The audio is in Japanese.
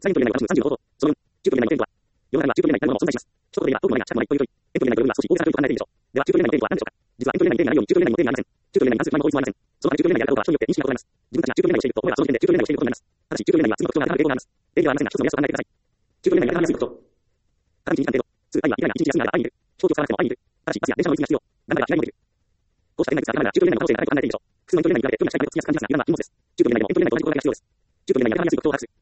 サイエントリー内は30のこと。その4、中途リー内の点とは、世の中には中途リー内になるものを存在します。一言で言えば、多くのないが近くもないというより、エントリー内の部分は少し大げさな空気を考えているでしょう。では、中途リー内の点とは何でしょうか。実はエントリー内の点がないように中途リー内の点がありません。中途リー内に関する不満の法律もありません。その他に中途リー内であることは人によって認識が異なります。自分たちが中途リー内をしていると思えばその時点で中途リー内をしていることになります。ただし中途リー内には次の特徴が当てはまる傾向があります。例ではありませんが、一つの目安と考えてください。中途リー内に当てはまりやすい特徴。片道2時間程度。数愛は嫌いな1日休みがある会いにいる。飛行機を使わなくても会いにいる。ただしバスや電車の乗り継ぎが必要。なんだか嫌いもできる。こうした点がいくつか当てはまるが中途リー内の可能性が高いと考えているでしょう。複数のエントリー内に比べて距離が近いので距離が近い感じがするのは気もです。中途リー内のエントリー内と同じ心がけが必要です。中途リー内に当てはまりやすい特徴を把握する。